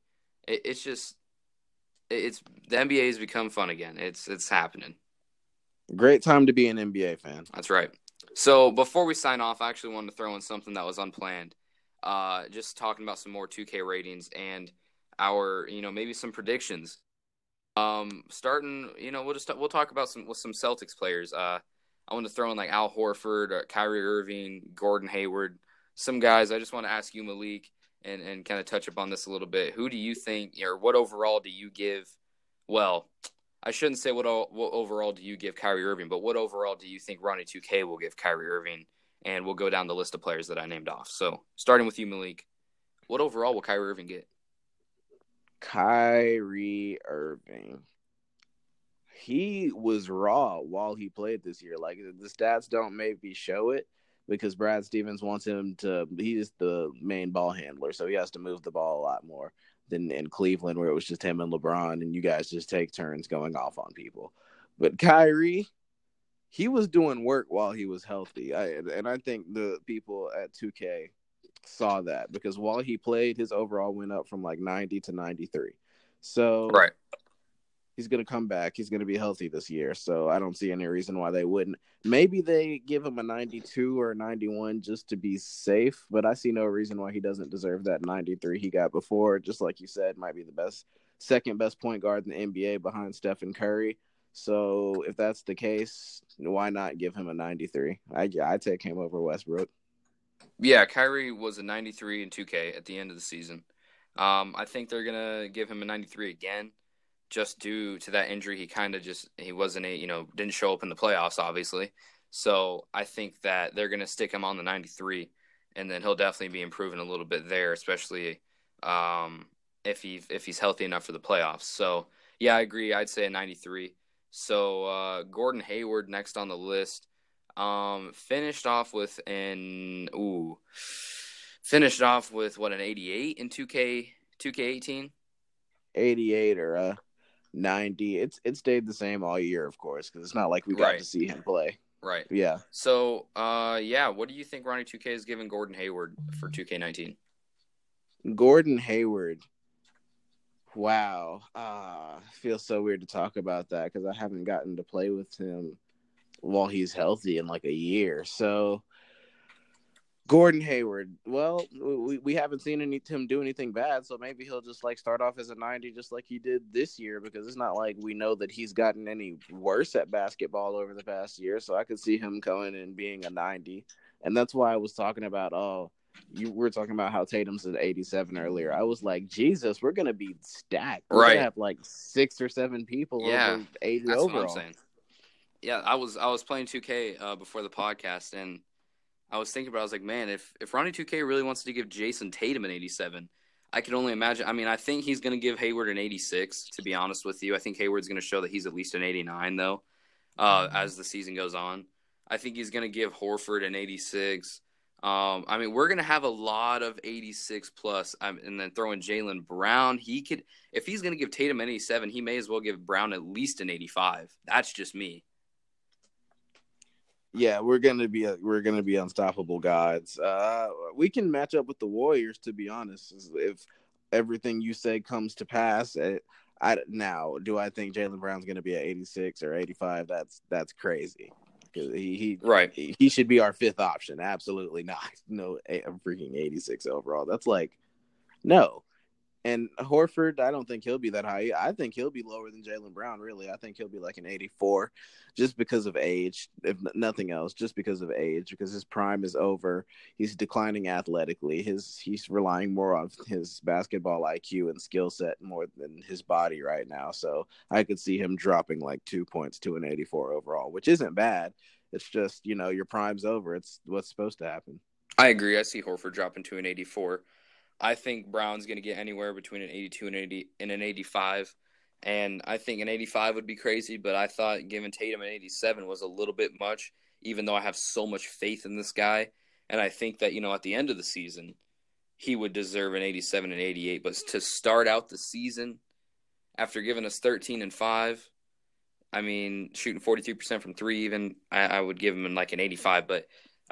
The NBA has become fun again. It's happening. Great time to be an NBA fan. That's right. So before we sign off, I actually wanted to throw in something that was unplanned. Just talking about some more 2K ratings and our, maybe some predictions. Starting, we'll talk about some Celtics players. I want to throw in Al Horford, Kyrie Irving, Gordon Hayward, some guys. I just want to ask you, Malik, and kind of touch upon this a little bit. Who do you think, or what overall do you give? Well, I shouldn't say what overall do you give Kyrie Irving, but what overall do you think Ronnie 2K will give Kyrie Irving? And we'll go down the list of players that I named off. So starting with you, Malik, what overall will Kyrie Irving get? Kyrie Irving. He was raw while he played this year. Like, the stats don't maybe show it because Brad Stevens wants him to. He's the main ball handler, so he has to move the ball a lot more than in Cleveland, where it was just him and LeBron, and you guys just take turns going off on people. But Kyrie, he was doing work while he was healthy, and I think the people at 2K saw that because while he played, his overall went up from like 90 to 93. So Right. he's going to come back. He's going to be healthy this year. So I don't see any reason why they wouldn't. Maybe they give him a 92 or a 91 just to be safe, but I see no reason why he doesn't deserve that 93 he got before. Just like you said, might be the second best point guard in the NBA behind Stephen Curry. So if that's the case, why not give him a 93? I'd take him over Westbrook. Yeah, Kyrie was a 93 in 2K at the end of the season. I think they're going to give him a 93 again just due to that injury. He wasn't didn't show up in the playoffs, obviously. So I think that they're going to stick him on the 93, and then he'll definitely be improving a little bit there, especially if he's healthy enough for the playoffs. So, yeah, I agree. I'd say a 93. So Gordon Hayward next on the list. Finished off with an 88 in 2K18. 88 or a 90. It stayed the same all year, of course, because it's not like we got to see him play. Right. Yeah. So, what do you think Ronnie 2K is giving Gordon Hayward for 2K19? Gordon Hayward. Wow. Feels so weird to talk about that because I haven't gotten to play with him while he's healthy in like a year. So, Gordon Hayward. Well, we haven't seen him do anything bad, so maybe he'll just like start off as a 90 just like he did this year because it's not like we know that he's gotten any worse at basketball over the past year. So I could see him going and being a 90. And that's why I was talking about, you were talking about how Tatum's at 87 earlier. I was like, Jesus, we're going to be stacked. We're going to have like 6 or 7 people over 80 that's overall. What I'm saying. Yeah, I was playing 2K before the podcast, and I was thinking about it. I was like, man, if Ronnie 2K really wants to give Jason Tatum an 87, I can only imagine. I mean, I think he's going to give Hayward an 86, to be honest with you. I think Hayward's going to show that he's at least an 89, though, as the season goes on. I think he's going to give Horford an 86. I mean, we're going to have a lot of 86 plus, and then throw in Jaylen Brown. If he's going to give Tatum an 87, he may as well give Brown at least an 85. That's just me. Yeah, we're gonna be unstoppable gods. We can match up with the Warriors, to be honest. If everything you say comes to pass, now do I think Jaylen Brown's gonna be at 86 or 85? That's crazy. He should be our 5th option. Absolutely not. No, freaking 86 overall. That's like no. And Horford, I don't think he'll be that high. I think he'll be lower than Jaylen Brown, really. I think he'll be like an 84 just because of age, if nothing else, just because of age, because his prime is over. He's declining athletically. He's relying more on his basketball IQ and skill set more than his body right now. So I could see him dropping like 2 points to an 84 overall, which isn't bad. It's just, your prime's over. It's what's supposed to happen. I agree. I see Horford dropping to an 84. I think Brown's going to get anywhere between an 82 and an 85. And I think an 85 would be crazy, but I thought giving Tatum an 87 was a little bit much, even though I have so much faith in this guy. And I think that, at the end of the season, he would deserve an 87 and 88. But to start out the season, after giving us 13 and 5, I mean, shooting 43% from 3 even, I would give him like an 85. But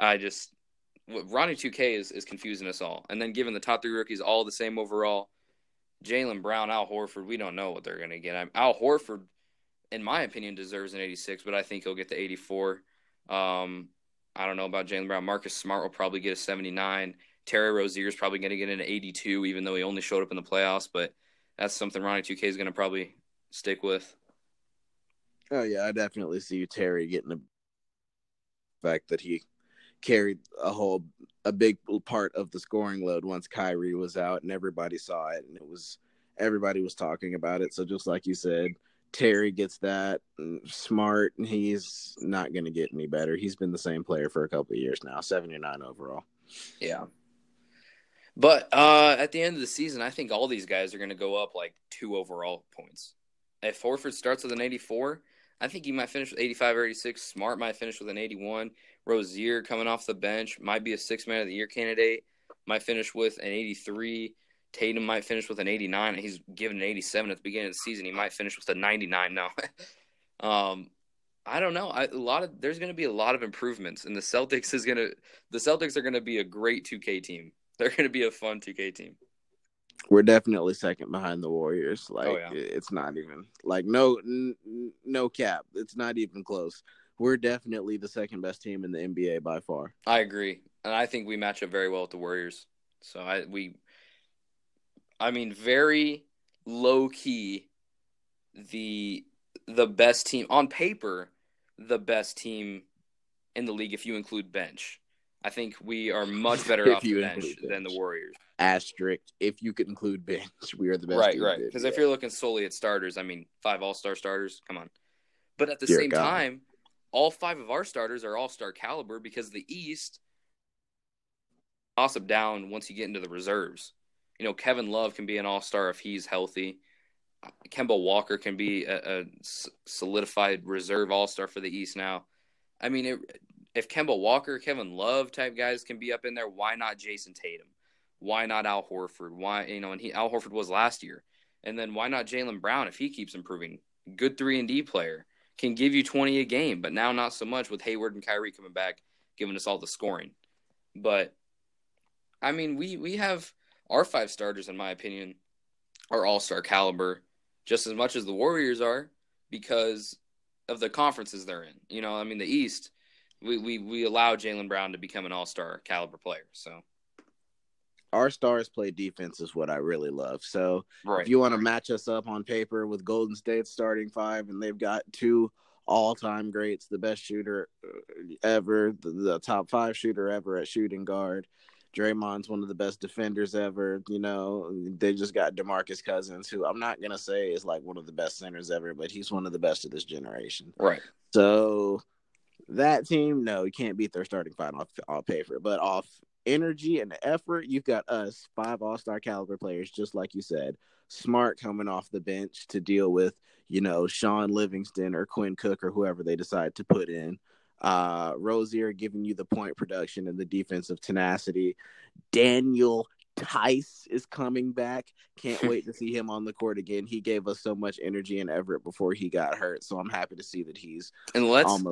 Ronnie 2K is confusing us all. And then given the top 3 rookies all the same overall, Jaylen Brown, Al Horford, we don't know what they're going to get. Al Horford, in my opinion, deserves an 86, but I think he'll get the 84. I don't know about Jaylen Brown. Marcus Smart will probably get a 79. Terry Rozier is probably going to get an 82, even though he only showed up in the playoffs. But that's something Ronnie 2K is going to probably stick with. Oh, yeah, I definitely see Terry getting the fact that he carried a big part of the scoring load once Kyrie was out, and everybody saw it, and everybody was talking about it. So just like you said, Terry gets that. Smart, and he's not going to get any better. He's been the same player for a couple of years now, 79 overall. Yeah. But at the end of the season, I think all these guys are going to go up like 2 overall points. If Horford starts with an 84, I think he might finish with 85 or 86. Smart might finish with an 81. Rozier coming off the bench might be a 6-man of the year candidate. Might finish with an 83. Tatum might finish with an 89. He's given an 87 at the beginning of the season. He might finish with a 99 now. I don't know. There's going to be a lot of improvements, and the Celtics are going to be a great 2K team. They're going to be a fun 2K team. We're definitely second behind the Warriors. Like, oh, yeah. It's not even like no cap. It's not even close. We're definitely the second best team in the NBA by far. I agree, and I think we match up very well with the Warriors. So very low key, the best team on paper, the best team in the league if you include bench. I think we are much better off the bench than the Warriors. Asterisk, if you could include bench, we are the best. Right. Because if you're looking solely at starters, 5 all-star starters, come on. But at the same time, all 5 of our starters are all-star caliber because the East toss-up down once you get into the reserves. Kevin Love can be an all-star if he's healthy. Kemba Walker can be a solidified reserve all-star for the East now. If Kemba Walker, Kevin Love type guys can be up in there, why not Jason Tatum? Why not Al Horford? Why, Al Horford was last year. And then why not Jaylen Brown if he keeps improving? Good 3-and-D player. Can give you 20 a game, but now not so much with Hayward and Kyrie coming back, giving us all the scoring. But, we have our 5 starters, in my opinion, are all-star caliber just as much as the Warriors are because of the conferences they're in. The East, we allow Jaylen Brown to become an all-star caliber player. So our stars play defense is what I really love. So right. If you want to match us up on paper with Golden State's starting 5, and they've got 2 all-time greats, the best shooter ever, the top 5 shooter ever at shooting guard. Draymond's one of the best defenders ever. They just got DeMarcus Cousins, who I'm not going to say is like one of the best centers ever, but he's one of the best of this generation. Right. So that team, no, you can't beat their starting 5 off paper, but off energy and effort, you've got us 5 all-star caliber players, just like you said. Smart coming off the bench to deal with, Sean Livingston or Quinn Cook or whoever they decide to put in. Rozier giving you the point production and the defensive tenacity. Daniel Tice is coming back. Can't wait to see him on the court again. He gave us so much energy and effort before he got hurt, so I'm happy to see that he's let's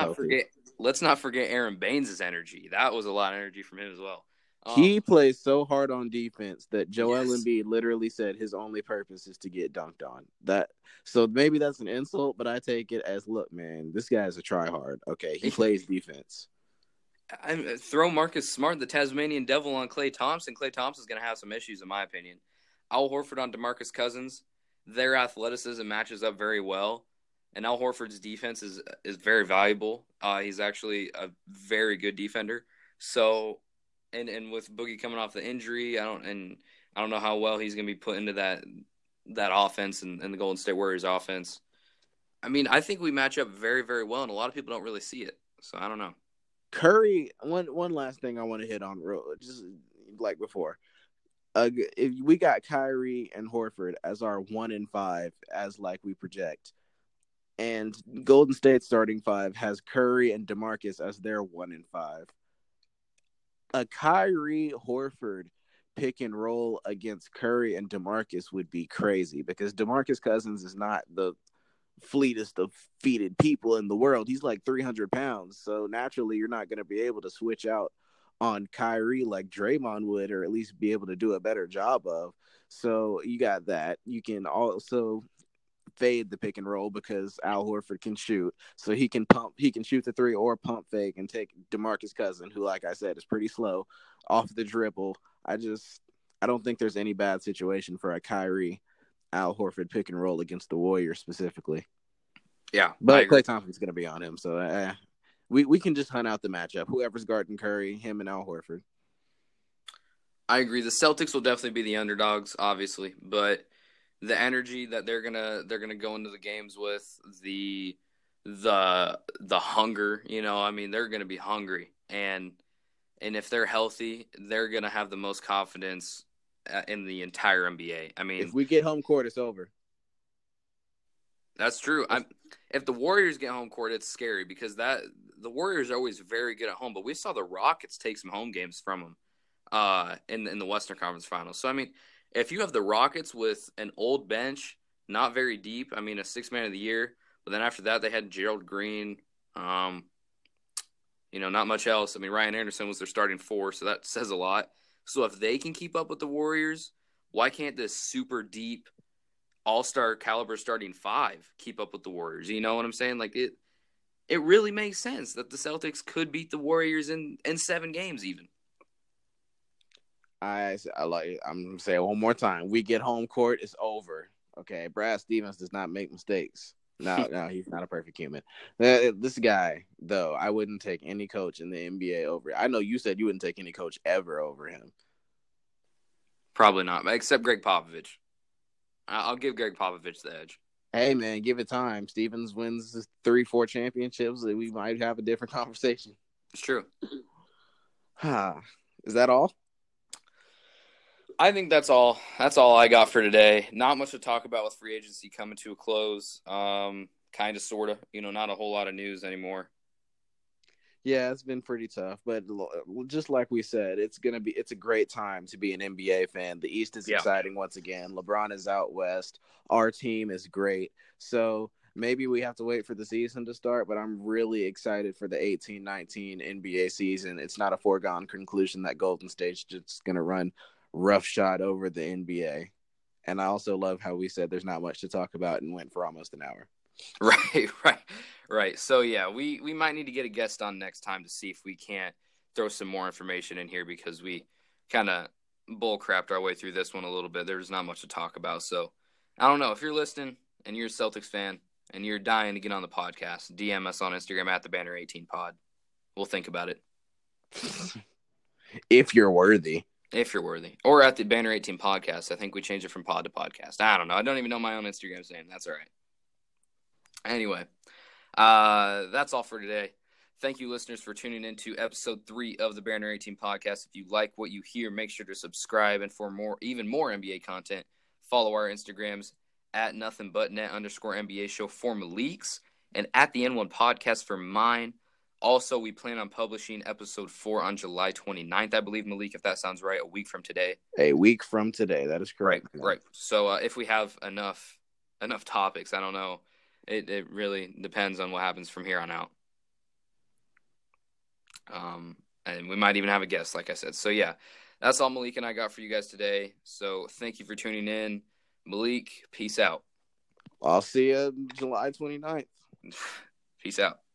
not forget Aaron Baines' energy. That was a lot of energy from him as well. He plays so hard on defense that Joel Embiid literally said his only purpose is to get dunked on. So maybe that's an insult, but I take it as, look, man, this guy's a tryhard. Okay, he plays defense. Throw Marcus Smart, the Tasmanian Devil, on Klay Thompson. Klay Thompson's going to have some issues, in my opinion. Al Horford on DeMarcus Cousins. Their athleticism matches up very well. And Al Horford's defense is very valuable. He's actually a very good defender. So, and with Boogie coming off the injury, I don't know how well he's going to be put into that offense and the Golden State Warriors offense. I think we match up very, very well, and a lot of people don't really see it. So I don't know. Curry, one last thing I want to hit on, just like before. If we got Kyrie and Horford as our 1 and 5, as like we project, and Golden State starting 5 has Curry and DeMarcus as their 1 and 5. A Kyrie Horford pick and roll against Curry and DeMarcus would be crazy because DeMarcus Cousins is not the fleetest of feeted people in the world. He's like 300 pounds. So naturally, you're not going to be able to switch out on Kyrie like Draymond would, or at least be able to do a better job of. So you got that. You can also fade the pick and roll because Al Horford can shoot. So he can shoot the 3 or pump fake and take DeMarcus Cousins, who, like I said, is pretty slow off the dribble. I don't think there's any bad situation for a Kyrie Al Horford pick and roll against the Warriors specifically. Yeah. But Klay Thompson's going to be on him. So we can just hunt out the matchup. Whoever's guarding Curry, him and Al Horford. I agree. The Celtics will definitely be the underdogs, obviously, but the energy that they're gonna go into the games with, the hunger, they're gonna be hungry, and And if they're healthy, they're going to have the most confidence in the entire NBA. I mean, if we get home court, it's over. That's true. If the Warriors get home court, it's scary because the Warriors are always very good at home. But we saw the Rockets take some home games from them in the Western Conference Finals. So I mean, if you have the Rockets with an old bench, not very deep, I mean a 6-man of the year, but then after that they had Gerald Green, not much else. I mean Ryan Anderson was their starting 4, so that says a lot. So if they can keep up with the Warriors, why can't this super deep all-star caliber starting 5 keep up with the Warriors? You know what I'm saying? Like it really makes sense that the Celtics could beat the Warriors in 7 games even. I'm gonna say it one more time. We get home court, it's over. Okay, Brad Stevens does not make mistakes. No, he's not a perfect human. This guy, though, I wouldn't take any coach in the NBA over. I know you said you wouldn't take any coach ever over him. Probably not, except Greg Popovich. I'll give Greg Popovich the edge. Hey, man, give it time. Stevens wins 3-4 championships, and we might have a different conversation. It's true. Is that all? I think that's all. That's all I got for today. Not much to talk about with free agency coming to a close. Kind of, sort of. Not a whole lot of news anymore. Yeah, it's been pretty tough, but just like we said, it's a great time to be an NBA fan. The East is exciting once again. LeBron is out west. Our team is great. So maybe we have to wait for the season to start, but I'm really excited for the 18-19 NBA season. It's not a foregone conclusion that Golden State's just going to run roughshod over the NBA. And I also love how we said there's not much to talk about and went for almost an hour. Right. So, yeah, we might need to get a guest on next time to see if we can't throw some more information in here because we kind of bull-crapped our way through this one a little bit. There's not much to talk about. So, I don't know. If you're listening and you're a Celtics fan and you're dying to get on the podcast, DM us on Instagram at thebanner18pod. We'll think about it. If you're worthy. Or at the Banner 18 podcast. I think we changed it from pod to podcast. I don't know. I don't even know my own Instagram's name. That's all right. Anyway, that's all for today. Thank you, listeners, for tuning in to episode 3 of the Banner 18 podcast. If you like what you hear, make sure to subscribe. And for even more NBA content, follow our Instagrams at nothingbutnet_NBA show for Malik's and at the N1 podcast for mine. Also, we plan on publishing episode 4 on July 29th, I believe, Malik, if that sounds right, a week from today. A week from today, that is correct. Right. So if we have enough topics, I don't know. It really depends on what happens from here on out. And we might even have a guest, like I said. So, yeah, that's all Malik and I got for you guys today. So thank you for tuning in. Malik, peace out. I'll see you July 29th. Peace out.